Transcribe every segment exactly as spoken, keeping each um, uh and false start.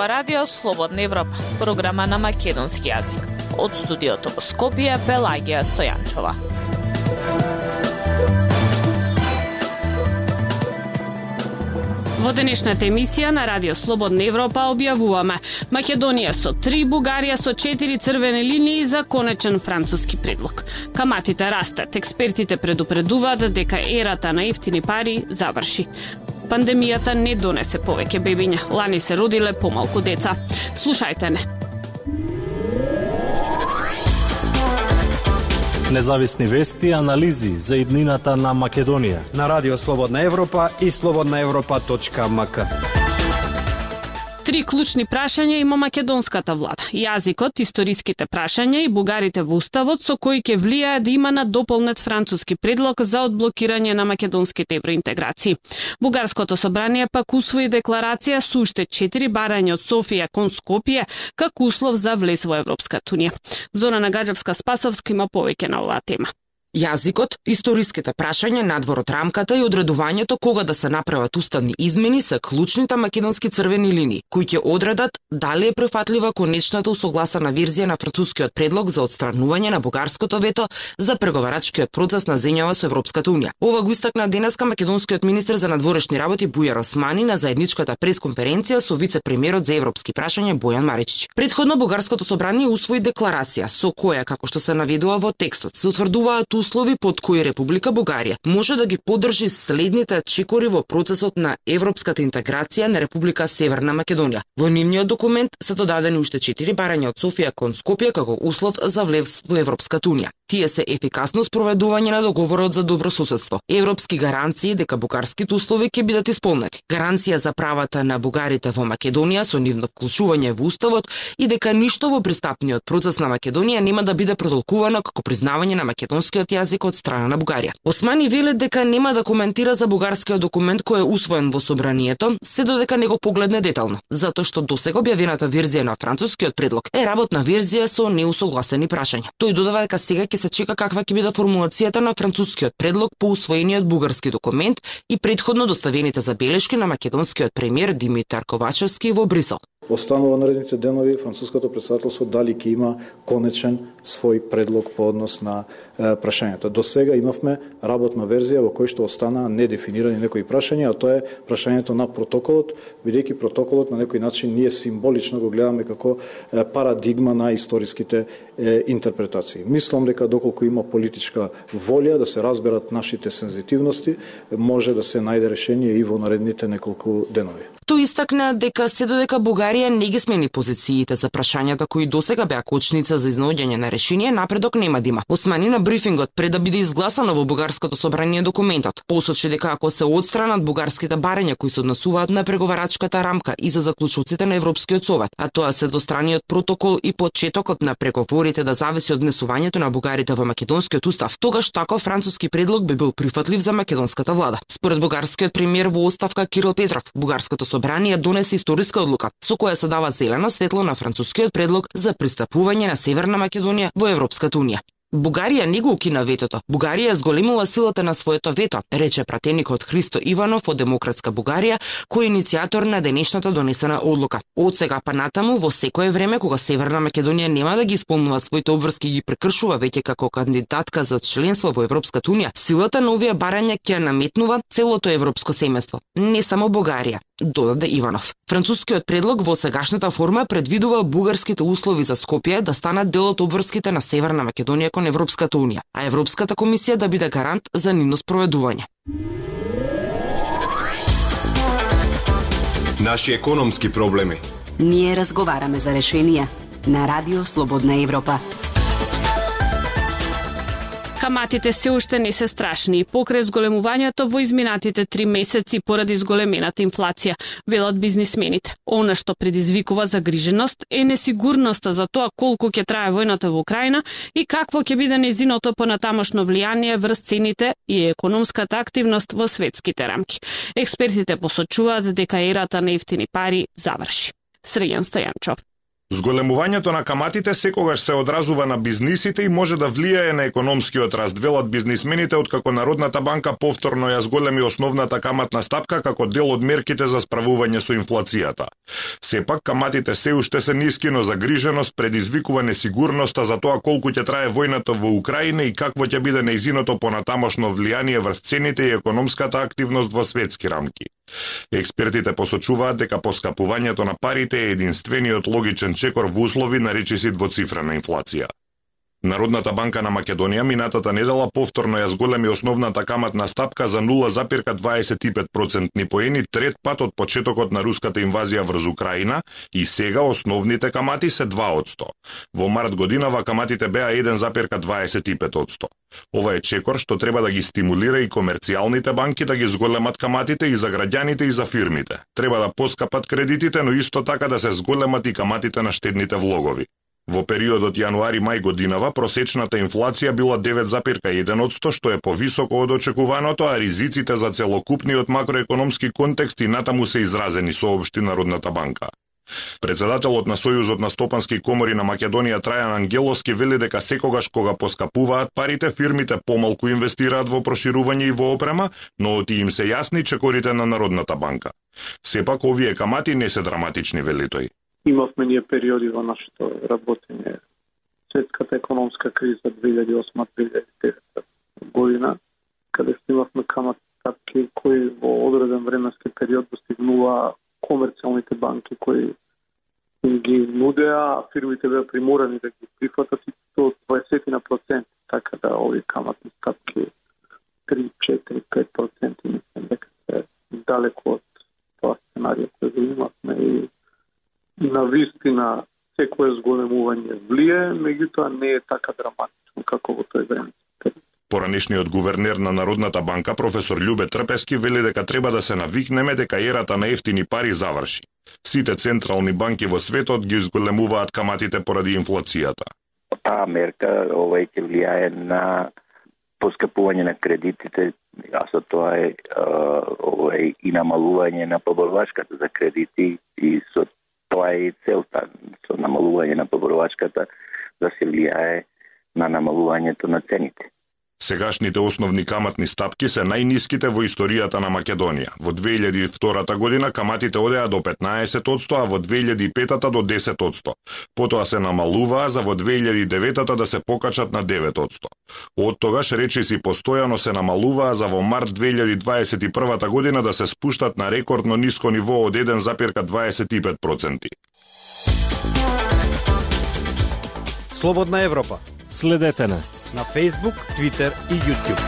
ова радио Слободна Европа, програма на македонски јазик. Од студиото во Скопје, Пелагија Стојанчова. Во денешната емисија на Радио Слободна Европа објавуваме Македонија со три, Бугарија со четири црвени линии за конечен француски предлог. Каматите растат, експертите предупредуваат дека ерата на ефтини пари заврши. Пандемијата не донесе повеќе бебиња, лани се родиле помалку деца. Слушајте не. Независни вести и анализи за иднината на Македонија на Радио Слободна Европа и слободна европа точка ем ка. Три клучни прашања има македонската влада. Јазикот, историските прашања и бугарите во уставот со кои ќе влијае да има на дополнет француски предлог за одблокирање на македонските евроинтеграции. Бугарското собрание пак усвои декларација со уште четири барања од Софија кон Скопје како услов за влез во Европската унија. Зорана Гаджевска-Спасовска има повеќе на оваа тема. Јазикот, историските прашања надвор од рамката и одредувањето кога да се направат уставни измени се клучните македонски црвени линии, кои ќе одредат дали е прифатлива конечната усогласена верзија на францускиот предлог за отстранување на бугарското вето за преговарачкиот процес на земјава со Европската унија. Ова го истакна денеска македонскиот министер за надворешни работи Бујар Османи на заедничката пресконференција со вице-премиерот за европски прашања Бојан Маричич. Предходно бугарското собрание усвои декларација со која, како што се наведува во текстот, се утврдуваат услови под кои Република Бугарија може да ги поддржи следните чекори во процесот на европската интеграција на Република Северна Македонија. Во нивниот документ се додадени уште четири барања од Софија кон Скопје како услов за влез во Европската унија. Тие се ефикасно спроведување на договорот за добрососедство, европски гаранции дека бугарските услови ќе бидат исполнети, гаранција за правата на бугарите во Македонија со нивно вклучување во уставот и дека ништо во пристапниот процес на Македонија нема да биде протолкувано како признавање на македонскиот јазик од страна на Бугарија. Османи вели дека нема да коментира за бугарскиот документ кој е усвоен во собранието, се додека не го погледне детално, затоа што досега објавената верзија на францускиот предлог е работна верзија со неусогласени прашања. Тој додава дека сега се чека каква ќе биде формулацијата на францускиот предлог по усвоениот бугарски документ и предходно доставените забелешки на македонскиот премиер Димитар Ковачевски во Брисел. Останува наредните денови француското претседателство дали ќе има конечен свој предлог по однос на е, прашањата. До сега имавме работна верзија во која што остана недефинирани некои прашања, а тоа е прашањето на протоколот, бидејќи протоколот на некој начин ние символично го гледаме како е, парадигма на историските е, интерпретации. Мислам дека доколку има политичка волја да се разберат нашите сензитивности, може да се најде решение и во наредните неколку денови. Тој истакна дека се додека Бугарија не ги смени позициите за прашањата кои досега беа кочница за изнаоѓање на решение, напредок нема да има. Османи на брифингот пред да биде изгласано во бугарското собрание документот, посочи дека ако се отстранат бугарските барања кои се однесуваат на преговарачката рамка и за заклучоците на Европскиот совет, а тоа се двостраниот протокол и почетокот на преговорите да зависи од внесувањето на бугарите во македонскиот устав, тогаш таков француски предлог би бил прифатлив за македонската влада. Според бугарскиот премиер во оставка Кирил Петров, бугарското собрание донесе историска одлука со која се дава зелено светло на францускиот предлог за пристапување на Северна Македонија во Европската унија. Бугарија не го укина ветото. Бугарија зголемува силата на своето вето, рече пратеникот Христо Иванов од Демократска Бугарија, кој е иницијатор на денешната донесена одлука. Од сега па натаму, во секое време кога Северна Македонија нема да ги исполнува своите обврски и ги прекршува веќе како кандидатка за членство во Европската унија, силата на овие барања ќе наметнува целото европско семејство, не само Бугарија, додаде Иванов. Францускиот предлог во сегашната форма предвидува бугарските услови за Скопје да станат дел од обврските на Северна Македонија кон Европската унија, а Европската комисија да биде гарант за нивно спроведување. Наши економски проблеми. Ние разговараме за решенија на Радио Слободна Европа. Каматите се уште не се страшни и покрај зголемувањето во изминатите три месеци поради зголемената инфлација, велат бизнисмените. Она што предизвикува загриженост е несигурноста за тоа колку ќе трае војната во Украина и какво ќе биде нејзиното понатамошно влијание врз цените и економската активност во светските рамки. Експертите посочуваат дека ерата на ефтини пари заврши. Срејан Стојанчов. Зголемувањето на каматите секогаш се одразува на бизнисите и може да влијае на економскиот раст, велат бизнисмените, откако Народната банка повторно ја зголеми основната каматна стапка како дел од мерките за справување со инфлацијата. Сепак, каматите се уште се ниски, но загриженост предизвикува несигурноста за тоа колку ќе трае војната во Украина и какво ќе биде нејзиното понатамошно влијание врз цените и економската активност во светски рамки. Експертите посочуваат дека поскапувањето на парите е единствениот логичен чекор во услови на речиси двоцифрена инфлација. Народната банка на Македонија минатата недела повторно ја зголеми основната каматна стапка за нула запирка дваесет и пет процентни поени, трет пат од почетокот на руската инвазија врз Украина, и сега основните камати се два одсто. Во март годинава каматите беа еден запирка дваесет и пет одсто. Ова е чекор што треба да ги стимулира и комерцијалните банки да ги зголемат каматите и за граѓаните и за фирмите. Треба да поскапат кредитите, но исто така да се зголемат и каматите на штедните влогови. Во периодот јануари-мај годинава просечната инфлација била девет запирка еден одсто, што е повисоко од очекуваното, а ризиците за целокупниот макроекономски контекст и натаму се изразени, соопшти Народната банка. Председателот на Сојузот на стопански комори на Македонија Трајан Ангеловски вели дека секогаш кога поскапуваат парите, фирмите помалку инвестираат во проширување и во опрема, но оти им се јасни чекорите на Народната банка. Сепак овие камати не се драматични, вели тој. Имавме ние периоди во нашето работење. Светската економска криза две илјади и осма - две илјади и девета година, каде имавме каматни стапки кои во одреден временски период достигнува комерцијалните банки кои им ги нудеа, а фирмите беа приморани да ги прифатат и до дваесет на процент, така да овие каматни стапки три, четири, пет проценти мислам дека се далеко од тоа сценарио кој го имавме и на вистина секое зголемување влие, меѓутоа не е така драматично како во тој време. Поранешниот гувернер на Народната банка, професор Љубе Трпески, вели дека треба да се навикнеме дека ерата на ефтини пари заврши. Сите централни банки во светот ги зголемуваат каматите поради инфлацијата. Таа мерка овај ќе влијае на поскапување на кредитите, а со тоа е овај и намалување на поборувачката за кредити, и со тоа е и целта, со намалување на поборувачката да се влијае на намалувањето на цените. Сегашните основни каматни стапки се најниските во историјата на Македонија. Во две илјади и втора година каматите одеа до петнаесет одсто, а во две илјади и пета до десет одсто. Потоа се намалуваа за во две илјади и девета да се покачат на девет одсто. Од тогаш речиси постојано се намалуваа за во март две илјади дваесет и прва година да се спуштат на рекордно ниско ниво од еден запирка дваесет и пет проценти. Слободна Европа. Следете на на Facebook, Twitter и YouTube.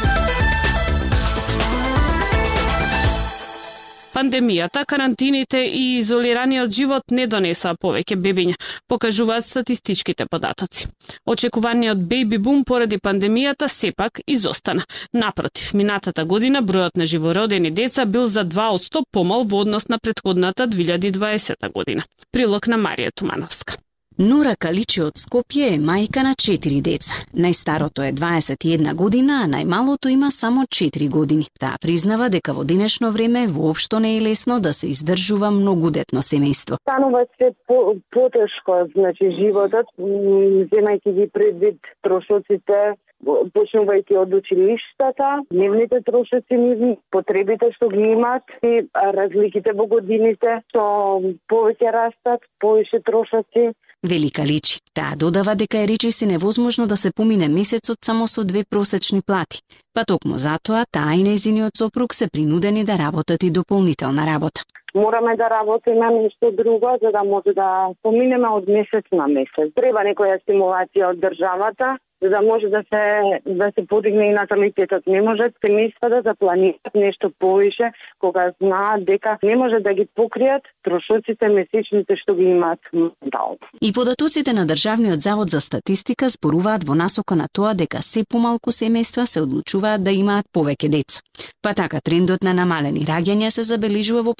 Пандемијата, карантините и изолираниот живот не донесоа повеќе бебиња, покажуваат статистичките податоци. Очекуваниот бејби бум поради пандемијата сепак изостана. Напротив, минатата година бројот на живородени деца бил за два одсто помал во однос на претходната две илјади и дваесета година. Прилог на Марија Тумановска. Нора Каличи од Скопје е мајка на четири деца. Најстарото е дваесет и една година, а најмалото има само четири години. Таа признава дека во денешно време воопшто не е лесно да се издржува многудетно семејство. Станува се по, потешко, значи животот, земајќи ги предвид трошоците, почнувајќи од училиштата, дневните трошоци, потребите што ги имаат и разликите во годините, што повеќе растат, повеќе трошоци. Вели Каличи. Таа додава дека е речиси невозможно да се помине месецот само со две просечни плати. Па токму затоа таа и нејзиниот сопруг се принудени да работат и дополнителна работа. Мораме да работиме нешто друго за да може да поминеме од месец на месец. Треба некоја стимулација од државата за да може да се да се подигне и наталитетот. Не можат семејствата да планираат нешто повеќе кога знаат дека не може да ги покријат трошоците месечните што ги имаат моментално. И податоците на Државниот завод за статистика зборуваат во насока на тоа дека се помалку семејства се одлучуваат да имаат повеќе деца. Па така трендот на намалени раѓања се забележува во последните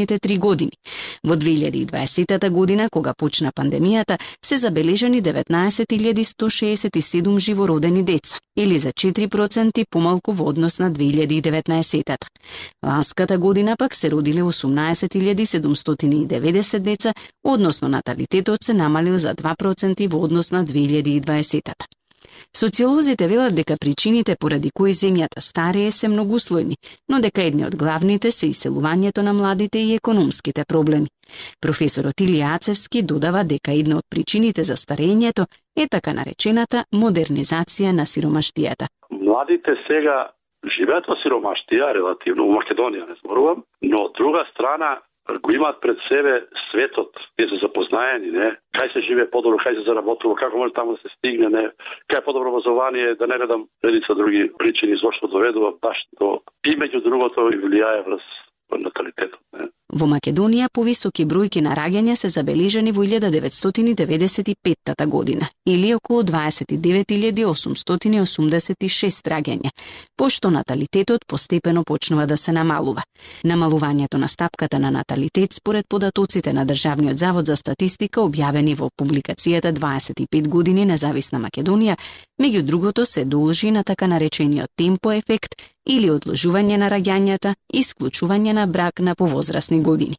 последните три години. Во две илјади и дваесета година, кога почна пандемијата, се забележани деветнаесет илјади сто шеесет и седум живородени деца, или за четири проценти помалку во однос на две илјади и деветнаесета. Ланската година пак се родиле осумнаесет илјади седумстотини и деветдесет деца, односно наталитетот се намалил за два проценти во однос на две илјади и дваесета. Социолозите велат дека причините поради кои земјата старее се многуслојни, но дека едни од главните се иселувањето на младите и економските проблеми. Професорот Илија Ацевски додава дека една од причините за старењето е така наречената модернизација на сиромаштијата. Младите сега живеат во сиромаштија, релативно, во Македонија не зборувам, но од друга страна го имаат пред себе светот, где се запознаени, не? Кај се живее подобро, кај се заработува, како може таму да се стигне, не? Кај подобро образование, да не редам редица други причини зошто доведува баш до и меѓу другото и влијае врз наталитетот, не? Во Македонија повисоки бројки на раѓања се забележани во илјада деветстотини деветдесет и петта година, или околу дваесет и девет илјади осумстотини осумдесет и шест раѓања, пошто наталитетот постепено почнува да се намалува. Намалувањето на стапката на наталитет според податоците на Државниот завод за статистика објавени во публикацијата дваесет и пет години независна Македонија, меѓу другото се должи на така наречениот темпо ефект или одложување на раѓањата и исклучување на брак на повозрасни години.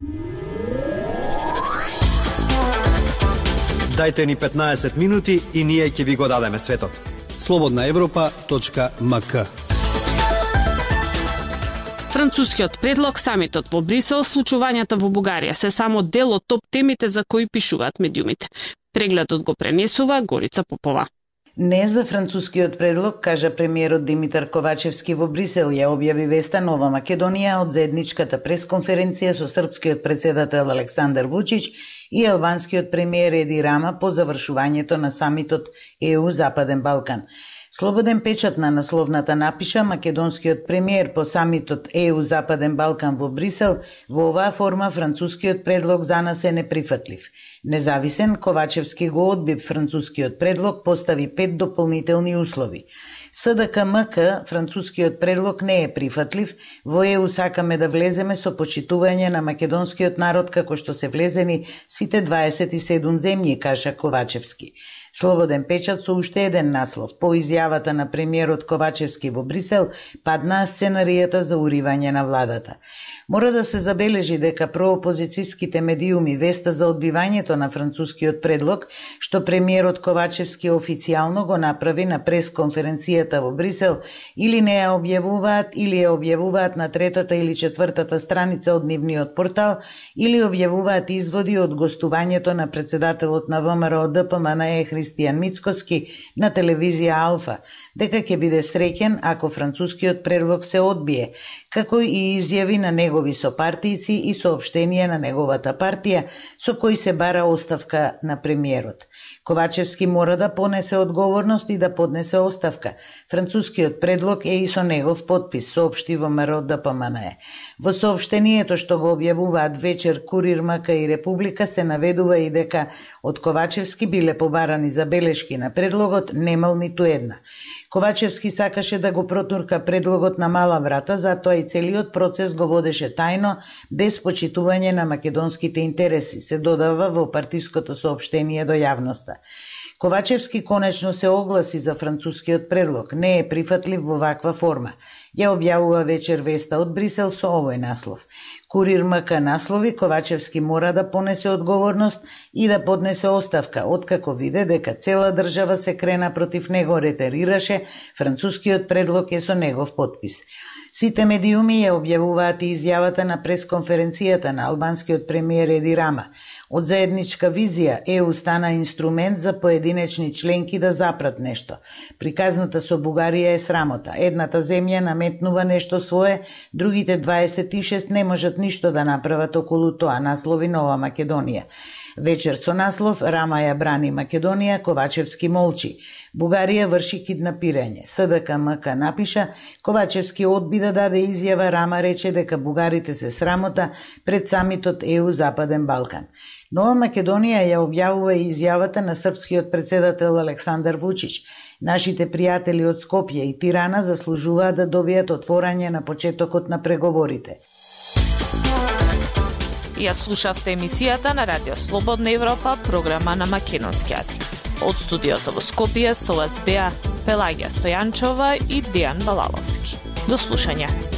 Дајте ни петнаесет минути и ние ќе ви го дадеме светот. слободна европа точка ем ка. Францускиот предлог, самитот во Брисел, случувањата во Бугарија се само дел од топ темите за кои пишуваат медиумите. Прегледот го пренесува Горица Попова. Не за францускиот предлог, кажа премиерот Димитар Ковачевски во Брисел, ја објави веста Нова Македонија од заедничката пресконференција со српскиот председател Александар Вучич и албанскиот премиер Еди Рама по завршувањето на самитот Е У Западен Балкан. Слободен печат на насловната напиша македонскиот премиер по самитот Е У Западен Балкан во Брисел, во оваа форма францускиот предлог за нас е неприфатлив. Независен, Ковачевски го одби францускиот предлог, постави пет дополнителни услови. С Д К М К, францускиот предлог не е прифатлив, во Е У сакаме да влеземе со почитување на македонскиот народ како што се влезени сите дваесет и седум земји, кажа Ковачевски. Слободен печат со уште еден наслов. По изјавата на премиерот Ковачевски во Брисел паднаа сценаријата за уривање на владата. Мора да се забележи дека проопозицијските медиуми веста за одбивањето на францускиот предлог, што премиерот Ковачевски официјално го направи на пресконференцијата во Брисел, или не ја објавуваат, или ја објавуваат на третата или четвртата страница од нивниот портал, или објавуваат изводи од гостувањето на председателот на Вэ Ем Ер О Д П М Н Е Христијан Мицкоски на телевизија Алфа, дека ќе биде среќен ако францускиот предлог се одбие, како и изјави на негови сопартијци и соопштенија на неговата партија, со кои се бара оставка на премиерот. Ковачевски мора да понесе одговорност и да поднесе оставка. Францускиот предлог е и со негов подпис, соопшти Вэ Ем Ер О Д П М Н Е. Во соопштението што го објавуваат вечер Курир, М К и Република се наведува и дека од Ковачевски биле побарани забелешки на предлогот, немал ниту една. Ковачевски сакаше да го протурка предлогот на мала врата, затоа и целиот процес го водеше тајно, без почитување на македонските интереси, се додава во партиското соопштение до јавноста. Ковачевски конечно се огласи за францускиот предлог, не е прифатлив во ваква форма. Ја објавува вечер веста од Брисел со овој наслов. Курир М К наслови, Ковачевски мора да понесе одговорност и да поднесе оставка, откако виде дека цела држава се крена против него, ретерираше, францускиот предлог е со негов подпис. Сите медиуми ја објавуваат и изјавата на пресконференцијата на албанскиот премиер Еди Рама. Од заедничка визија Е У стана инструмент за поединечни членки да запрат нешто. Приказната со Бугарија е срамота. Едната земја наметнува нешто свое, другите дваесет и шест не можат ништо да направат околу тоа, наслови Нова Македонија. Вечер со наслов Рама ја брани Македонија, Ковачевски молчи. Бугарија врши киднапирање. С Д К М К напиша, Ковачевски одби да даде изјава, Рама рече дека бугарите се срамота пред самитот Е У Западен Балкан. Нова Македонија ја објавува и изјавата на српскиот председател Александар Вучич. Нашите пријатели од Скопје и Тирана заслужуваат да добијат отворање на почетокот на преговорите. Ја слушавте емисијата на Радио Слободна Европа, програма на македонски јазик. Од студиото во Скопје со вас беа Пелагија Стојанчова и Дејан Балаловски. До слушање.